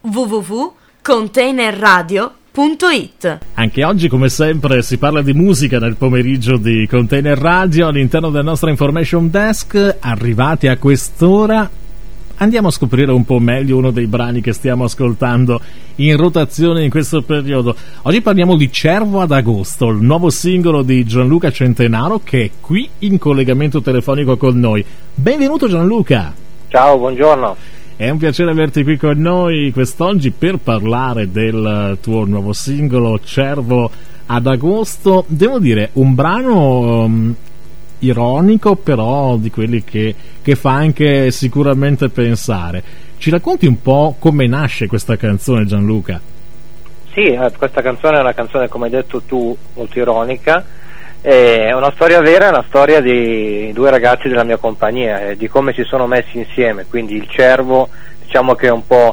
www.containerradio.it. Anche oggi, come sempre, si parla di musica nel pomeriggio di Container Radio all'interno del nostro Information Desk. Arrivati a quest'ora, andiamo a scoprire un po' meglio uno dei brani che stiamo ascoltando in rotazione in questo periodo. Oggi parliamo di Cervo ad agosto, il nuovo singolo di Gianluca Centenaro, che è qui in collegamento telefonico con noi. Benvenuto Gianluca! Ciao, buongiorno. È un piacere averti qui con noi quest'oggi per parlare del tuo nuovo singolo Cervo ad agosto. Devo dire, un brano ironico, però di quelli che fa anche sicuramente pensare. Ci racconti un po' come nasce questa canzone, Gianluca? Sì, questa canzone è una canzone, come hai detto tu, molto ironica. È una storia vera, è una storia di due ragazzi della mia compagnia, di come si sono messi insieme. Quindi il cervo, diciamo che è un po'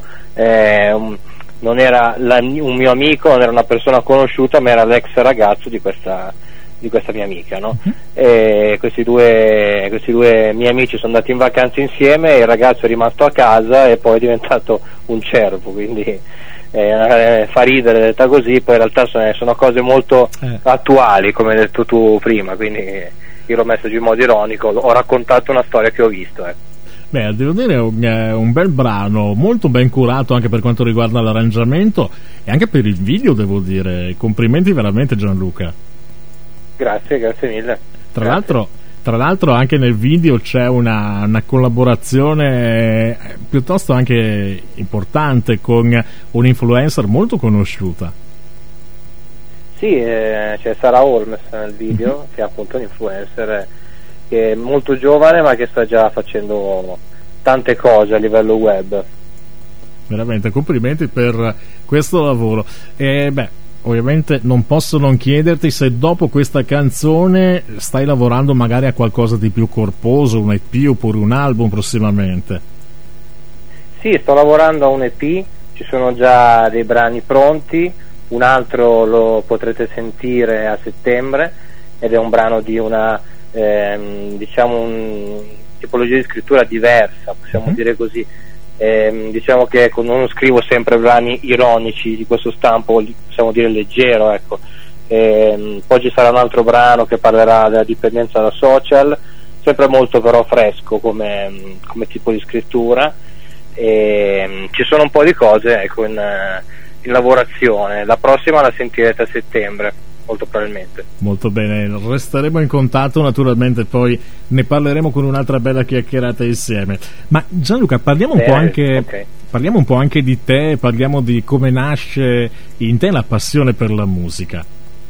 non era un mio amico, non era una persona conosciuta, ma era l'ex ragazzo di questa mia amica, no? E questi due miei amici sono andati in vacanza insieme, il ragazzo è rimasto a casa e poi è diventato un cervo, quindi fa ridere detta così, poi in realtà sono cose molto attuali, come hai detto tu prima, quindi io l'ho messo giù in modo ironico, ho raccontato una storia che ho visto. Beh, devo dire un bel brano, molto ben curato anche per quanto riguarda l'arrangiamento e anche per il video, devo dire. Complimenti veramente, Gianluca. Grazie mille. Tra l'altro anche nel video c'è una collaborazione piuttosto anche importante con un influencer molto conosciuta. Sì, c'è Sara Holmes nel video, che è appunto un influencer che è molto giovane ma che sta già facendo tante cose a livello web. Veramente complimenti per questo lavoro. Ovviamente non posso non chiederti se dopo questa canzone stai lavorando magari a qualcosa di più corposo, un EP oppure un album prossimamente. Sì, sto lavorando a un EP, ci sono già dei brani pronti, un altro lo potrete sentire a settembre ed è un brano di una tipologia di scrittura diversa, possiamo dire così. Diciamo che non scrivo sempre brani ironici di questo stampo, possiamo dire leggero, ecco. Poi ci sarà un altro brano che parlerà della dipendenza da social, sempre molto però fresco come tipo di scrittura. Ci sono un po' di cose, ecco, in lavorazione. La prossima la sentirete a settembre, molto probabilmente. Molto bene, resteremo in contatto, naturalmente poi ne parleremo con un'altra bella chiacchierata insieme. Ma Gianluca, parliamo un po' anche di te, parliamo di come nasce in te la passione per la musica.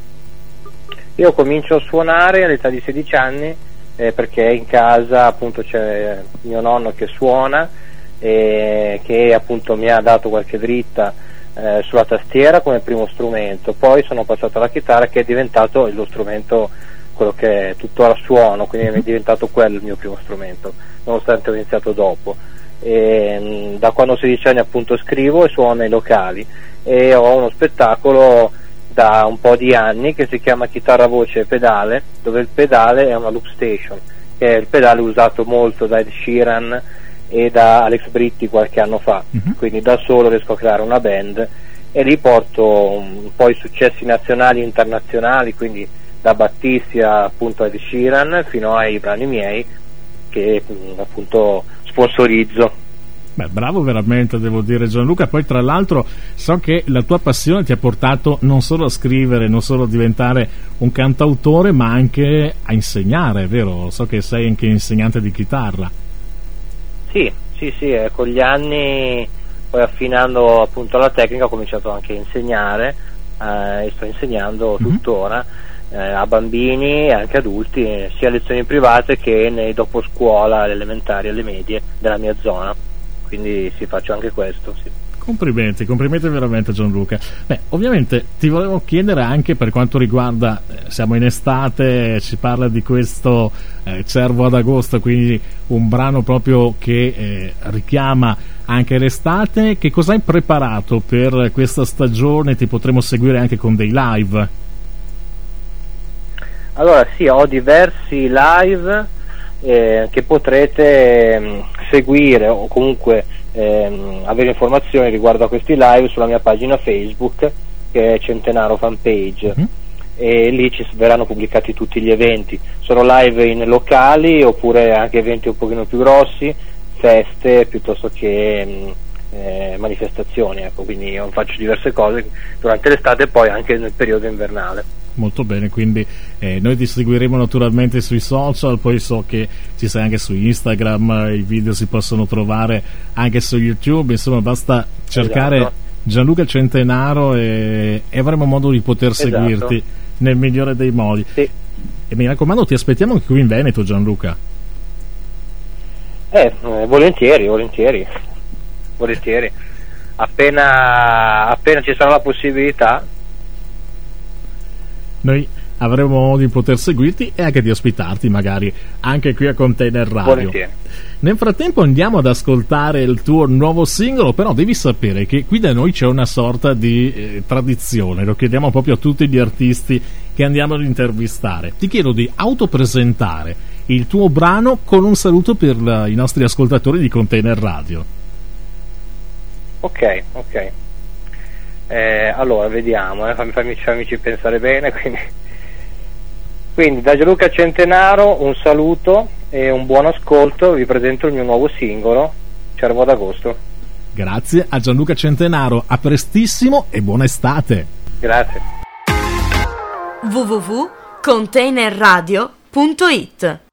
Io comincio a suonare all'età di 16 anni perché in casa appunto c'è mio nonno che suona e che appunto mi ha dato qualche dritta sulla tastiera come primo strumento. Poi sono passato alla chitarra, che è diventato lo strumento, quello che tuttora suono, quindi è diventato quello il mio primo strumento, nonostante ho iniziato dopo. Da quando ho 16 anni appunto scrivo e suono nei locali e ho uno spettacolo da un po' di anni che si chiama Chitarra, Voce e Pedale, dove il pedale è una loop station, che è il pedale usato molto da Ed Sheeran e da Alex Britti qualche anno fa. Quindi da solo riesco a creare una band e lì porto un po' i successi nazionali e internazionali, quindi da Battisti appunto a Ed Sheeran fino ai brani miei che appunto sponsorizzo. Beh, bravo veramente, devo dire, Gianluca. Poi tra l'altro so che la tua passione ti ha portato non solo a scrivere, non solo a diventare un cantautore, ma anche a insegnare, vero? So che sei anche insegnante di chitarra. Sì, con gli anni, poi affinando appunto la tecnica, ho cominciato anche a insegnare e sto insegnando tuttora a bambini e anche adulti, sia lezioni private che nei doposcuola, alle elementari e alle medie della mia zona, quindi faccio anche questo, sì. Complimenti veramente Gianluca. Beh, ovviamente ti volevo chiedere anche per quanto riguarda, siamo in estate, si parla di questo Cervo ad agosto, quindi un brano proprio che richiama anche l'estate. Che cosa hai preparato per questa stagione? Ti potremo seguire anche con dei live? Allora sì, ho diversi live che potrete seguire o comunque avere informazioni riguardo a questi live sulla mia pagina Facebook, che è Centenaro Fanpage, e lì ci verranno pubblicati tutti gli eventi. Sono live in locali oppure anche eventi un pochino più grossi, feste piuttosto che manifestazioni, ecco. Quindi io faccio diverse cose durante l'estate e poi anche nel periodo invernale. Molto bene, quindi noi ti seguiremo naturalmente sui social, poi so che ci sei anche su Instagram, i video si possono trovare anche su YouTube, insomma basta cercare, esatto, Gianluca Centenaro e avremo modo di poter seguirti, esatto, nel migliore dei modi. Sì. E mi raccomando, ti aspettiamo anche qui in Veneto, Gianluca. Volentieri. Appena ci sarà la possibilità, noi avremo modo di poter seguirti e anche di ospitarti magari anche qui a Container Radio. Volentieri. Nel frattempo andiamo ad ascoltare il tuo nuovo singolo, però devi sapere che qui da noi c'è una sorta di tradizione, lo chiediamo proprio a tutti gli artisti che andiamo ad intervistare. Ti chiedo di autopresentare il tuo brano con un saluto per i nostri ascoltatori di Container Radio. Ok. Allora vediamo, fammici pensare bene. Quindi da Gianluca Centenaro un saluto e un buon ascolto. Vi presento il mio nuovo singolo, Cervo d'Agosto. Grazie a Gianluca Centenaro, a prestissimo e buona estate. Grazie. www.containerradio.it